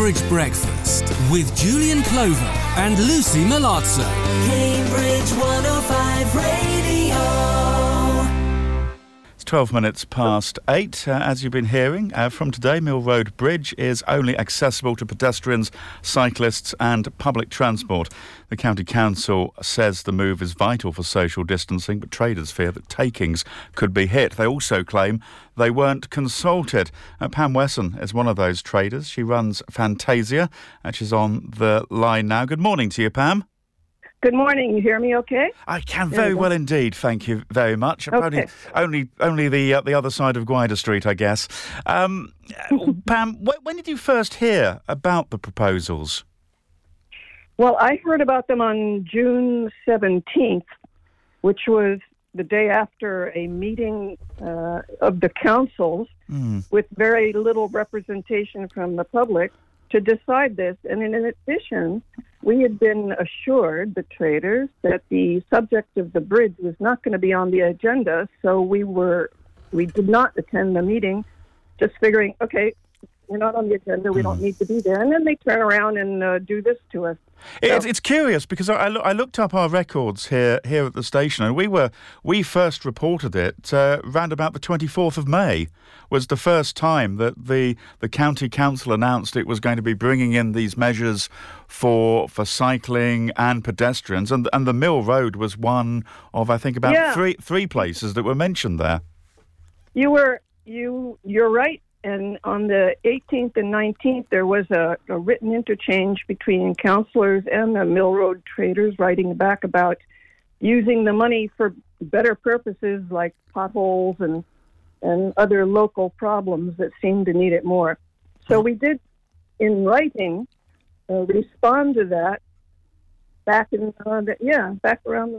Cambridge Breakfast with Julian Clover and Lucy Malazzo. Cambridge 105 Radio. It's 12 minutes past 8. As you've been hearing, from today, Mill Road Bridge is only accessible to pedestrians, cyclists and public transport. The County Council says the move is vital for social distancing, but traders fear that takings could be hit. They also claim they weren't consulted. Pam Wesson is one of those traders. She runs Fantasia, and she's on the line now. Good morning to you, Pam. Good morning. You hear me okay? I can very well indeed. Thank you very much. Okay. Only the other side of Gwyder Street, I guess. Pam, when did you first hear about the proposals? Well, I heard about them on June 17th, which was the day after a meeting of the councils with very little representation from the public to decide this. And in addition, we had been assured, the traders, that the subject of the bridge was not going to be on the agenda, so we did not attend the meeting, just figuring, okay, we're not on the agenda, we don't need to be there. And then they turn around and do this to us. It's curious because I looked up our records here at the station, and we first reported it round about the 24th of May was the first time that the county council announced it was going to be bringing in these measures for cycling and pedestrians, and the Mill Road was one of, I think, about three places that were mentioned there. You're right. And on the 18th and 19th, there was a written interchange between councillors and the Mill Road traders writing back about using the money for better purposes like potholes and other local problems that seem to need it more. So we did, in writing, respond to that back around the 18th.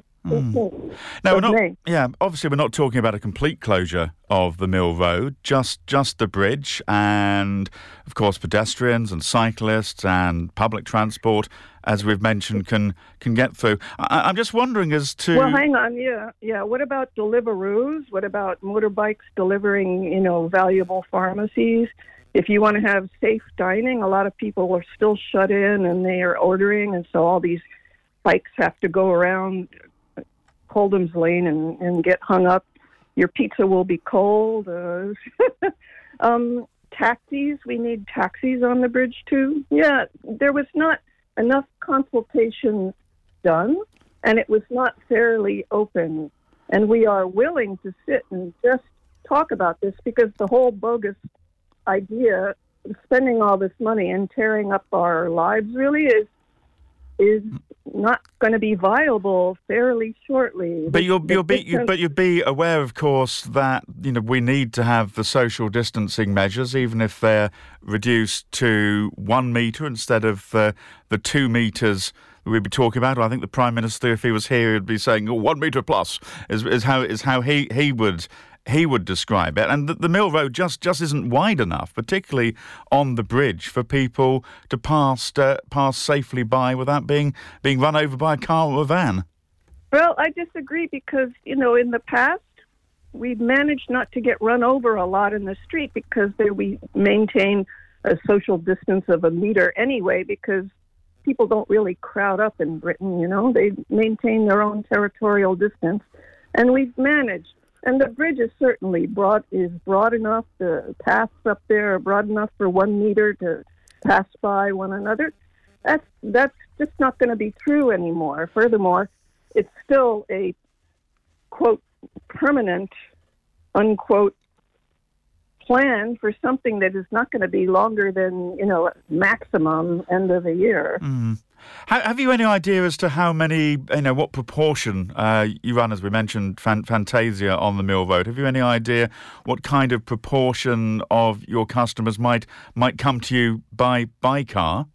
Now, obviously we're not talking about a complete closure of the Mill Road, just the bridge, and of course pedestrians and cyclists and public transport, as we've mentioned, can get through. I'm just wondering as to... Well, hang on, what about Deliveroo's? What about motorbikes delivering, valuable pharmacies? If you want to have safe dining, a lot of people are still shut in and they are ordering, and so all these bikes have to go around Holdham's Lane and get hung up. Your pizza will be cold. Taxis, we need taxis on the bridge too. Yeah, there was not enough consultation done, and it was not fairly open. And we are willing to sit and just talk about this because the whole bogus idea of spending all this money and tearing up our lives really is not going to be viable fairly shortly. But you'll be aware, of course, that we need to have the social distancing measures, even if they're reduced to 1 metre instead of the 2 metres we'd be talking about. I think the Prime Minister, if he was here, would be saying 1 metre plus is how he would describe it. And the Mill Road just isn't wide enough, particularly on the bridge, for people to pass safely by without being run over by a car or a van. Well, I disagree because, in the past, we've managed not to get run over a lot in the street because we maintain a social distance of 1 metre anyway, because people don't really crowd up in Britain, They maintain their own territorial distance, and we've managed. And the bridge is certainly broad enough. The paths up there are broad enough for 1 metre to pass by one another. That's just not going to be true anymore. Furthermore, it's still a, quote, permanent, unquote, plan for something that is not going to be longer than, maximum end of the year. Have you any idea as to how many, what proportion you run, as we mentioned, Fantasia on the Mill Road? Have you any idea what kind of proportion of your customers might come to you by car?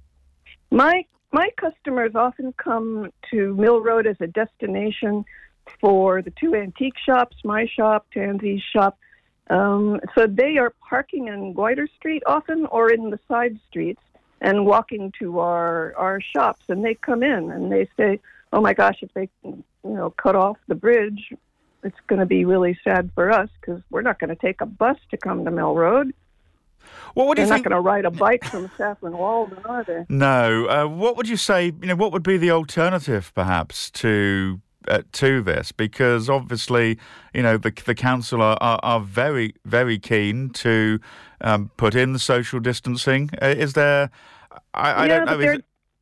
My customers often come to Mill Road as a destination for the 2 antique shops, my shop, Tansy's shop. So they are parking in Gwyder Street often or in the side streets and walking to our shops, and they come in and they say, oh my gosh, if they cut off the bridge, it's going to be really sad for us because we're not going to take a bus to come to Mill Road. What would They're you not think? going to ride a bike from Saffron Walden, are they? No. What would you say? What would be the alternative, perhaps, to this? Because obviously, the council are very, very keen to put in the social distancing. Is there? I don't know.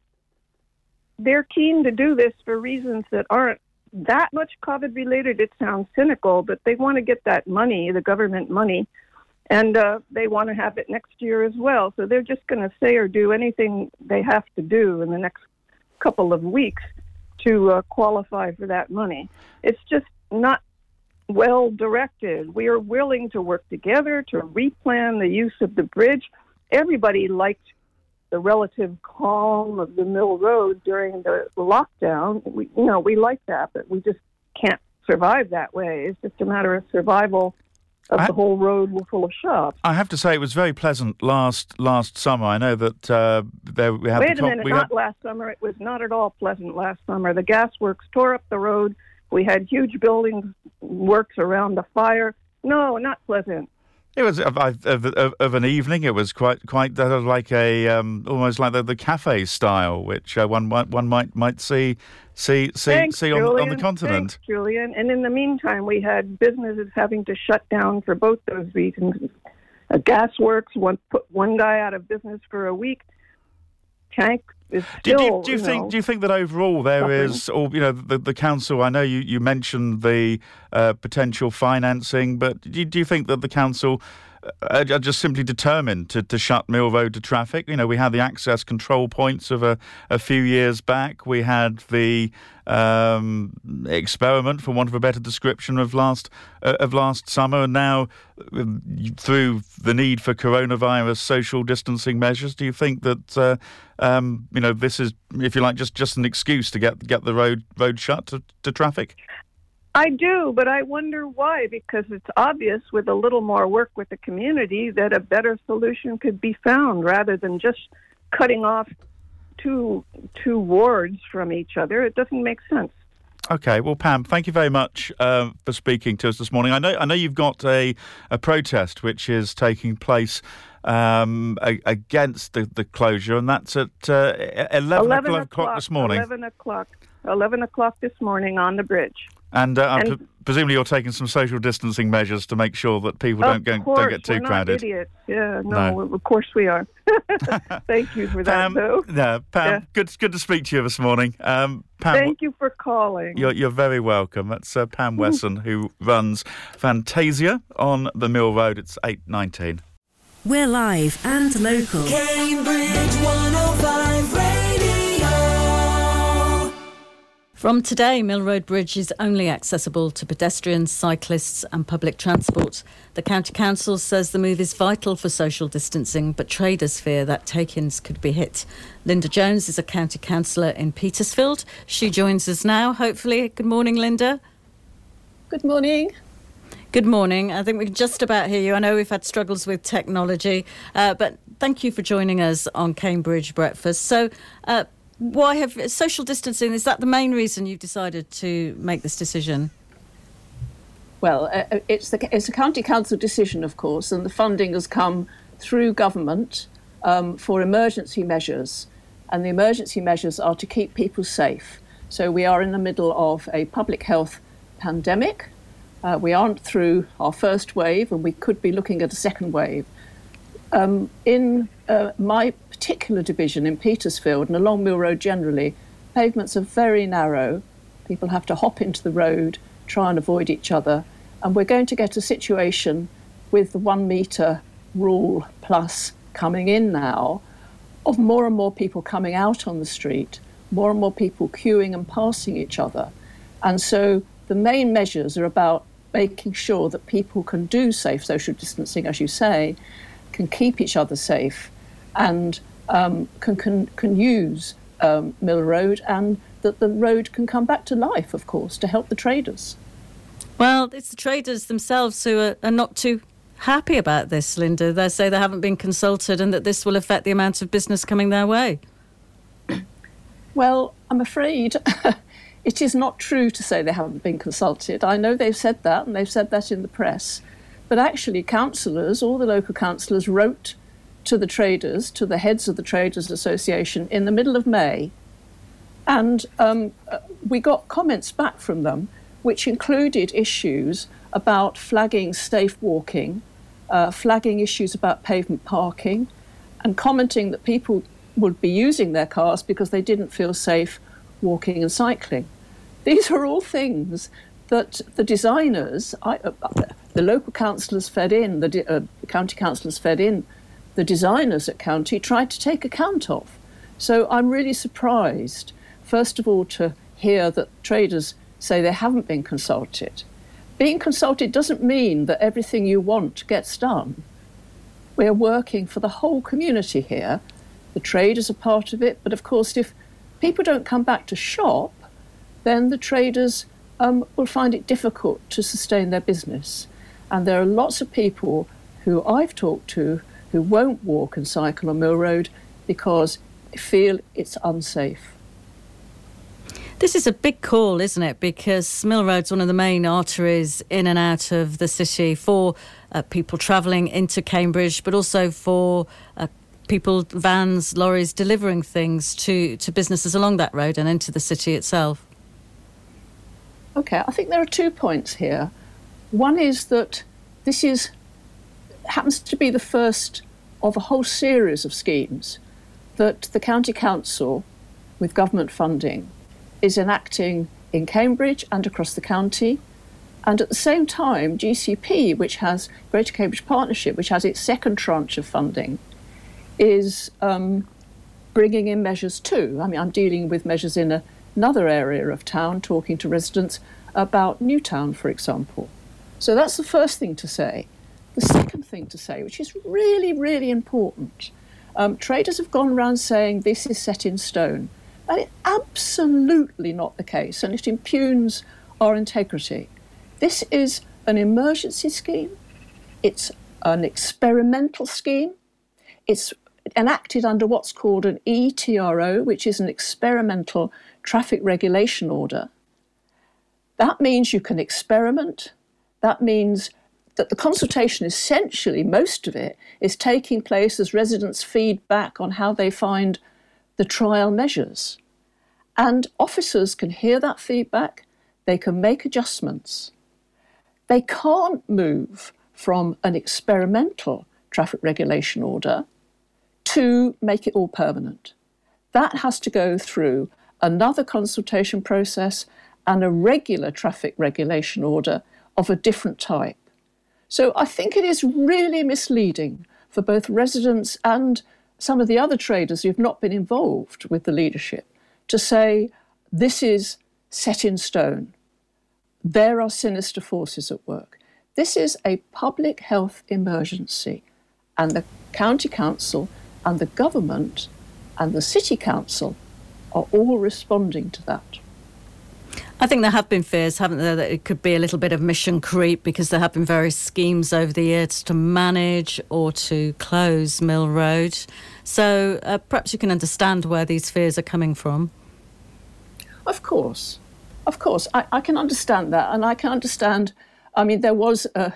They're keen to do this for reasons that aren't that much COVID related. It sounds cynical, but they want to get that money, the government money, and they want to have it next year as well. So they're just going to say or do anything they have to do in the next couple of weeks to qualify for that money. It's just not well directed. We are willing to work together to replan the use of the bridge. Everybody liked the relative calm of the Mill Road during the lockdown. We like that, but we just can't survive that way. It's just a matter of survival of the whole road full of shops. I have to say it was very pleasant last summer. I know that we had. Wait a minute, not last summer. It was not at all pleasant last summer. The gasworks tore up the road. We had huge building works around the fire. No, not pleasant. It was of an evening. It was quite like a almost like the cafe style, which one might see Thanks, on the continent. Thanks, Julian. And in the meantime, we had businesses having to shut down for both those reasons. Gasworks put one guy out of business for a week. Tank is still. Do you think that overall there suffering. is, or the council? I know you mentioned the potential financing, but do you think that the council are just simply determined to shut Mill Road to traffic? We had the access control points of a few years back. We had the experiment, for want of a better description, of last summer, and now through the need for coronavirus social distancing measures. Do you think that this is, if you like, just an excuse to get the road shut to traffic? I do, but I wonder why, because it's obvious with a little more work with the community that a better solution could be found rather than just cutting off two wards from each other. It doesn't make sense. Okay, well, Pam, thank you very much for speaking to us this morning. I know you've got a protest which is taking place against the closure, and that's at 11 o'clock this morning. 11 o'clock this morning on the bridge. And presumably you're taking some social distancing measures to make sure that people don't get too crowded. We're not idiots. Yeah, no, of course we are. Thank you for that, though. Pam, good to speak to you this morning. Pam, thank you for calling. You're very welcome. That's Pam Wesson, who runs Fantasia on the Mill Road. It's 8:19. We're live and local. Cambridge 105 Radio. From today, Mill Road Bridge is only accessible to pedestrians, cyclists and public transport. The County Council says the move is vital for social distancing, but traders fear that take-ins could be hit. Linda Jones is a County Councillor in Petersfield. She joins us now, hopefully. Good morning, Linda. Good morning. Good morning. I think we can just about hear you. I know we've had struggles with technology, but thank you for joining us on Cambridge Breakfast. So, why have social distancing, is that the main reason you've decided to make this decision? Well, it's a county council decision, of course, and the funding has come through government for emergency measures, and the emergency measures are to keep people safe. So we are in the middle of a public health pandemic. We aren't through our first wave, and we could be looking at a second wave. In my particular division in Petersfield and along Mill Road generally, pavements are very narrow. People have to hop into the road, try and avoid each other. And we're going to get a situation with the 1 metre rule plus coming in now of more and more people coming out on the street, more and more people queuing and passing each other. And so the main measures are about making sure that people can do safe social distancing, as you say, can keep each other safe, and can use Mill Road, and that the road can come back to life, of course, to help the traders. Well, it's the traders themselves who are not too happy about this, Linda. They say they haven't been consulted and that this will affect the amount of business coming their way. Well, I'm afraid it is not true to say they haven't been consulted. I know they've said that, and they've said that in the press. But actually, councillors, all the local councillors, wrote to the traders, to the heads of the Traders Association in the middle of May. And we got comments back from them, which included issues about flagging safe walking, flagging issues about pavement parking, and commenting that people would be using their cars because they didn't feel safe walking and cycling. These are all things that the designers, the local councillors fed in, the county councillors fed in, the designers at county tried to take account of. So I'm really surprised, first of all, to hear that traders say they haven't been consulted. Being consulted doesn't mean that everything you want gets done. We're working for the whole community here. The traders are part of it, but of course, if people don't come back to shop, then the traders will find it difficult to sustain their business. And there are lots of people who I've talked to who won't walk and cycle on Mill Road because they feel it's unsafe. This is a big call, isn't it? Because Mill Road's one of the main arteries in and out of the city for people travelling into Cambridge, but also for people, vans, lorries, delivering things to businesses along that road and into the city itself. Okay, I think there are 2 points here. One is that this happens to be the first of a whole series of schemes that the County Council, with government funding, is enacting in Cambridge and across the county. And at the same time, GCP, which has Greater Cambridge Partnership, which has its second tranche of funding, is bringing in measures too. I mean, I'm dealing with measures in another area of town, talking to residents about Newtown, for example. So that's the first thing to say. The second thing to say, which is really, really important, traders have gone around saying this is set in stone. That is absolutely not the case, and it impugns our integrity. This is an emergency scheme. It's an experimental scheme. It's enacted under what's called an ETRO, which is an experimental traffic regulation order. That means you can experiment. That means that the consultation, essentially, most of it, is taking place as residents feed back on how they find the trial measures. And officers can hear that feedback. They can make adjustments. They can't move from an experimental traffic regulation order to make it all permanent. That has to go through another consultation process and a regular traffic regulation order of a different type. So I think it is really misleading for both residents and some of the other traders who've not been involved with the leadership to say this is set in stone. There are sinister forces at work. This is a public health emergency, and the county council and the government and the city council are all responding to that. I think there have been fears, haven't there, that it could be a little bit of mission creep because there have been various schemes over the years to manage or to close Mill Road. So perhaps you can understand where these fears are coming from. Of course. I can understand that. And I can understand, I mean, there was a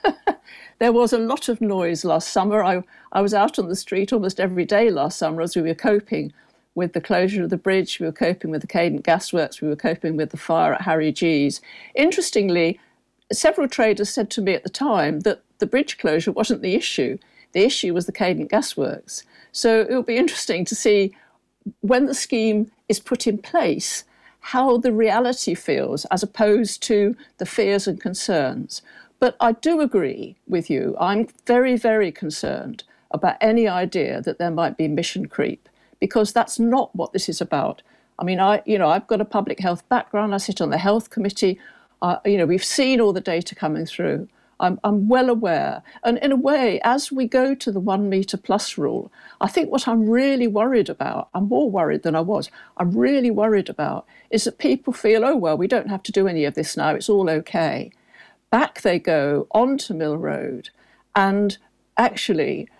lot of noise last summer. I was out on the street almost every day last summer as we were coping with the closure of the bridge, we were coping with the Cadent Gasworks, we were coping with the fire at Harry G's. Interestingly, several traders said to me at the time that the bridge closure wasn't the issue. The issue was the Cadent Gasworks. So it will be interesting to see when the scheme is put in place, how the reality feels as opposed to the fears and concerns. But I do agree with you. I'm very, very concerned about any idea that there might be mission creep, because that's not what this is about. I mean, I've got a public health background. I sit on the health committee. We've seen all the data coming through. I'm well aware. And in a way, as we go to the 1 metre plus rule, I think what I'm really worried about, I'm more worried than I was, I'm really worried about is that people feel, oh, well, we don't have to do any of this now. It's all okay. Back they go onto Mill Road, and actually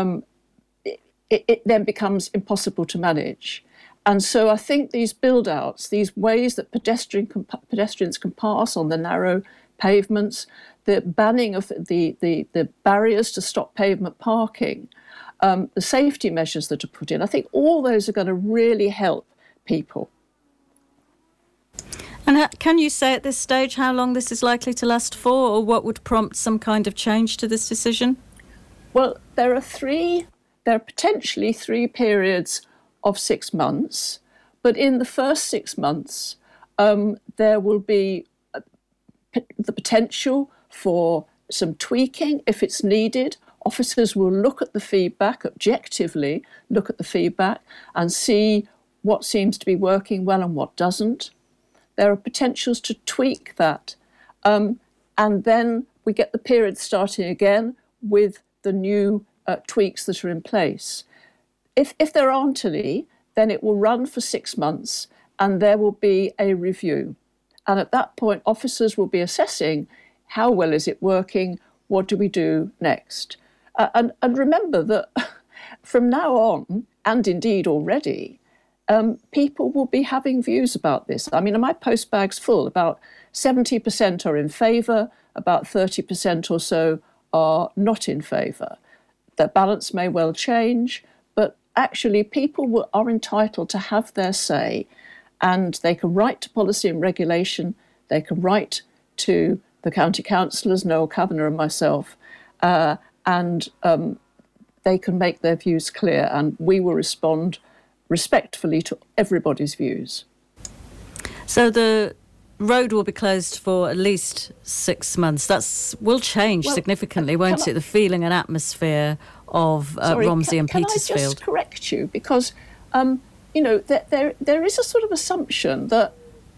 it then becomes impossible to manage. And so I think these build-outs, these ways that pedestrians can pass on the narrow pavements, the banning of the barriers to stop pavement parking, the safety measures that are put in. I think all those are going to really help people. And can you say at this stage how long this is likely to last for, or what would prompt some kind of change to this decision? Well, there are potentially 3 periods of 6 months, but in the first 6 months, there will be the potential for some tweaking if it's needed. Officers will look at the feedback, objectively look at the feedback and see what seems to be working well and what doesn't. There are potentials to tweak that. And then we get the period starting again with the new tweaks that are in place. If there aren't any, then it will run for 6 months and there will be a review. And at that point, officers will be assessing how well is it working, what do we do next? And remember that from now on, and indeed already, people will be having views about this. I mean, my postbag's full. About 70% are in favour, about 30% or so are not in favour. The balance may well change, but actually people are entitled to have their say, and they can write to policy and regulation, they can write to the county councillors, Noel Kavanagh and myself, and they can make their views clear, and we will respond respectfully to everybody's views. So the road will be closed for at least 6 months. That will change significantly, won't it? The feeling and atmosphere of Romsey and Petersfield. Can I just correct you? Because, there is a sort of assumption that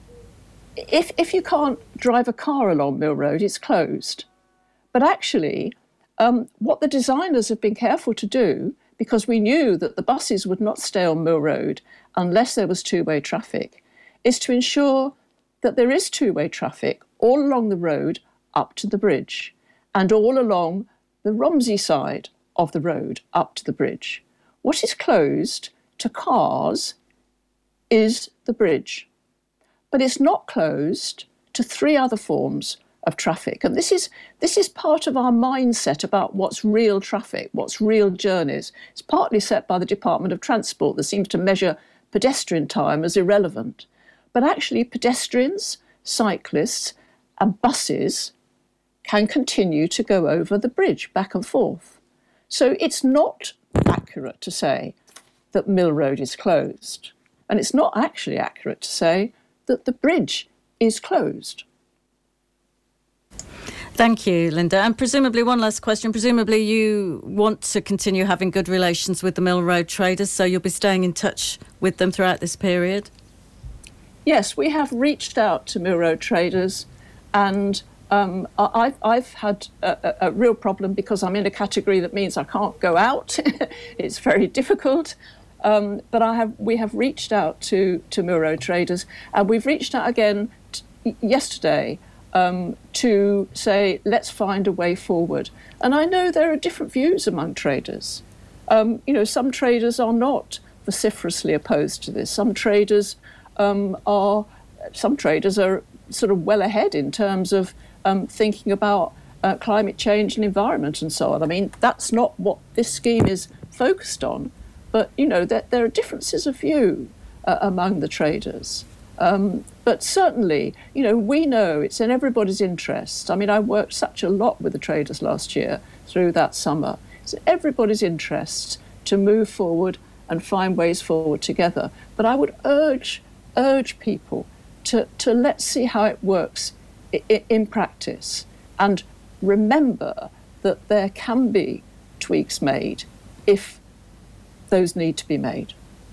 if you can't drive a car along Mill Road, it's closed. But actually, what the designers have been careful to do, because we knew that the buses would not stay on Mill Road unless there was two-way traffic, is to ensure that there is two-way traffic all along the road up to the bridge and all along the Romsey side of the road up to the bridge. What is closed to cars is the bridge, but it's not closed to 3 other forms of traffic. And this is part of our mindset about what's real traffic, what's real journeys. It's partly set by the Department of Transport that seems to measure pedestrian time as irrelevant. But actually pedestrians, cyclists and buses can continue to go over the bridge back and forth. So it's not accurate to say that Mill Road is closed. And it's not actually accurate to say that the bridge is closed. Thank you, Linda. And presumably, one last question, presumably you want to continue having good relations with the Mill Road traders, so you'll be staying in touch with them throughout this period? Yes, we have reached out to Mill Road traders, and I've had a real problem because I'm in a category that means I can't go out. It's very difficult. But we have reached out to Mill Road traders, and we've reached out again yesterday to say, let's find a way forward. And I know there are different views among traders. Some traders are not vociferously opposed to this. Some traders are sort of well ahead in terms of thinking about climate change and environment and so on. I mean, that's not what this scheme is focused on. But, there are differences of view among the traders. But certainly, we know it's in everybody's interest. I mean, I worked such a lot with the traders last year through that summer. It's in everybody's interest to move forward and find ways forward together. But I would urge people to let's see how it works in practice. And remember that there can be tweaks made if those need to be made.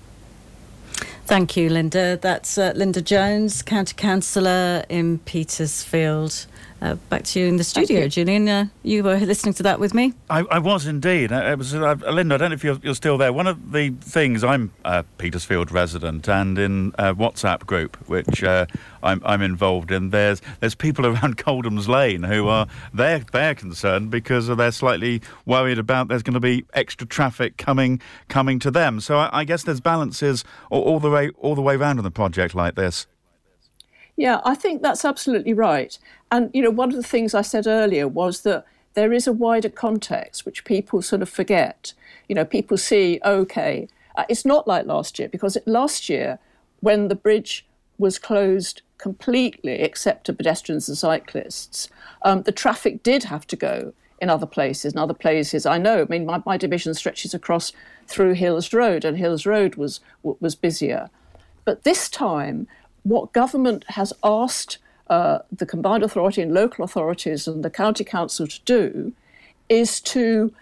Thank you, Linda. That's Linda Jones, County Councillor in Petersfield. Back to you in the studio, Julian. You were listening to that with me? I was indeed. It was Linda, I don't know if you're still there. One of the things, I'm a Petersfield resident, and in a WhatsApp group, which I'm involved in, there's people around Coldham's Lane who are they're concerned because they're slightly worried about there's going to be extra traffic coming to them. So I guess there's balances all the way around on a project like this. Yeah, I think that's absolutely right. And, one of the things I said earlier was that there is a wider context which people sort of forget. You know, people see, okay, it's not like last year, because last year, when the bridge was closed completely except to pedestrians and cyclists, the traffic did have to go in other places. I know, I mean, my division stretches across through Hills Road, and Hills Road was busier. But this time, what government has asked the combined authority and local authorities and the county council to do is to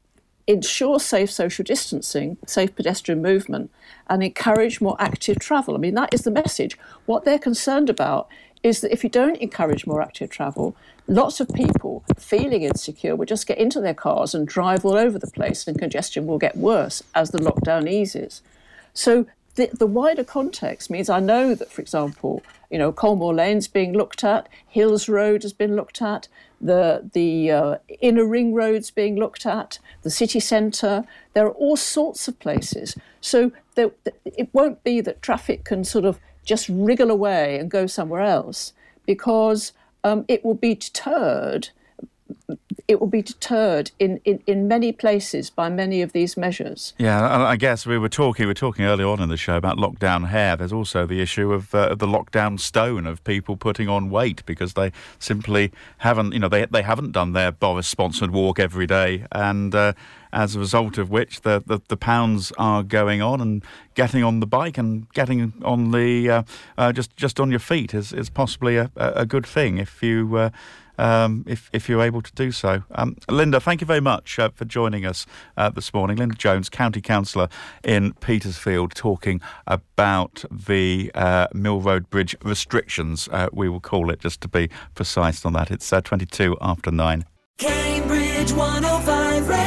ensure safe social distancing, safe pedestrian movement, and encourage more active travel. I mean, that is the message. What they're concerned about is that if you don't encourage more active travel, lots of people feeling insecure will just get into their cars and drive all over the place, and congestion will get worse as the lockdown eases. So the wider context means, I know that, for example, you know, Colmore Lane's being looked at, Hills Road has been looked at, the inner ring roads being looked at, the city centre. There are all sorts of places. So it won't be that traffic can sort of just wriggle away and go somewhere else, because it will be deterred. It will be deterred in many places by many of these measures. Yeah, I guess we were talking earlier on in the show about lockdown hair. There's also the issue of the lockdown stone, of people putting on weight because they simply haven't, you know, they haven't done their Boris-sponsored walk every day, and as a result of which the pounds are going on, and getting on the bike and getting on the just on your feet is possibly a good thing if you. If you're able to do so. Linda, thank you very much for joining us this morning. Linda Jones, County Councillor in Petersfield, talking about the Mill Road Bridge restrictions, we will call it, just to be precise on that. It's 22 after 9. Cambridge 105